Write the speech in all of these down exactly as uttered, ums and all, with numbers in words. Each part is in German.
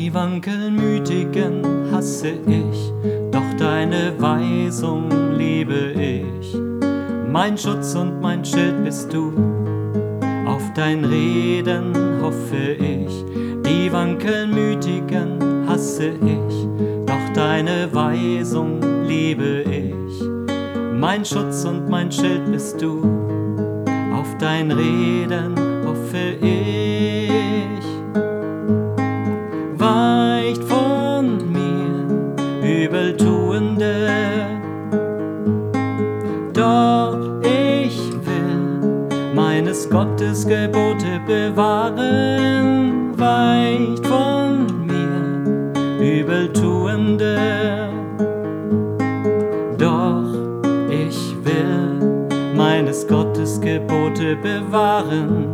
Die Wankelmütigen hasse ich, doch deine Weisung liebe ich. Mein Schutz und mein Schild bist du, auf dein Reden hoffe ich. Die Wankelmütigen hasse ich, doch deine Weisung liebe ich. Mein Schutz und mein Schild bist du, auf dein Reden hoffe ich. Weicht von mir, Übeltuende, doch ich will meines Gottes Gebote bewahren. Weicht von mir, Übeltuende, doch ich will meines Gottes Gebote bewahren.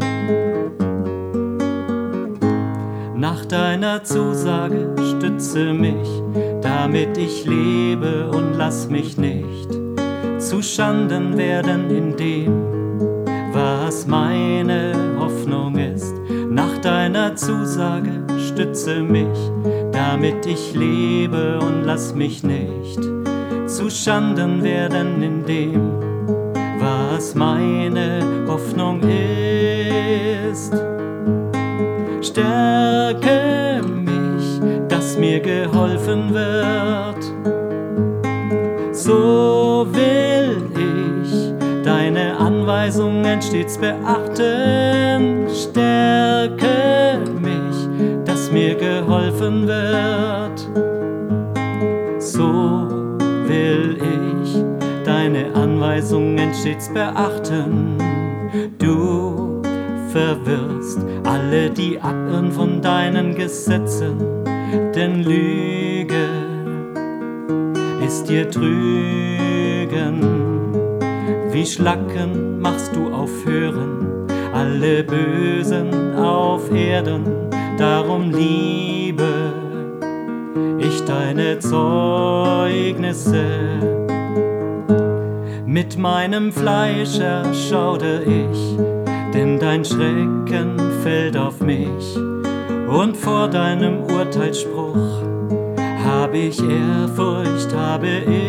Nach deiner Zusage stütze mich, damit ich lebe und lass mich nicht zu Schanden werden in dem, was meine Hoffnung ist. Nach deiner Zusage stütze mich, damit ich lebe und lass mich nicht zu Schanden werden in dem, was meine Hoffnung ist. Stärke mich, dass mir geholfen wird, so will ich deine Anweisungen stets beachten. Stärke mich, dass mir geholfen wird, so will ich deine Anweisungen stets beachten. Du verwirrst alle, die abirren von deinen Gesetzen, denn Lüge ist dir Trügen. Wie Schlacken machst du aufhören alle Bösen auf Erden. Darum liebe ich deine Zeugnisse. Mit meinem Fleisch erschaudere ich, denn dein Schrecken fällt auf mich. Und vor deinem Urteilsspruch habe ich Ehrfurcht, habe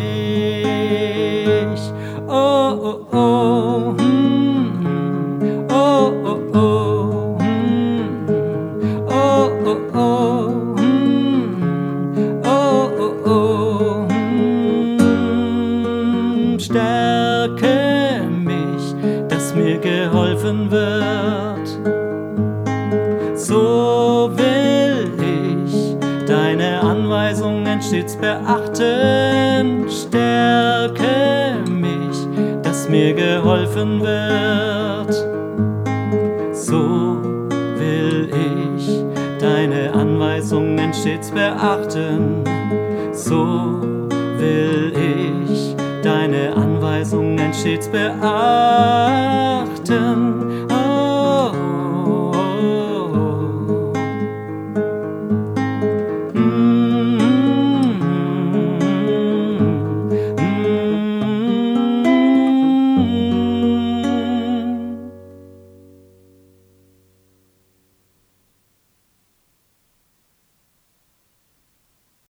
ich. Oh, oh, oh, mm, oh, oh, oh, mm, oh, oh, oh, mm, oh, oh, oh, mm. Stärke mich, dass mir geholfen wird, so will ich deine Anweisungen stets beachten. Stärke mich, dass mir geholfen wird, so will ich deine Anweisungen stets beachten. So will ich deine Anweisungen stets beachten.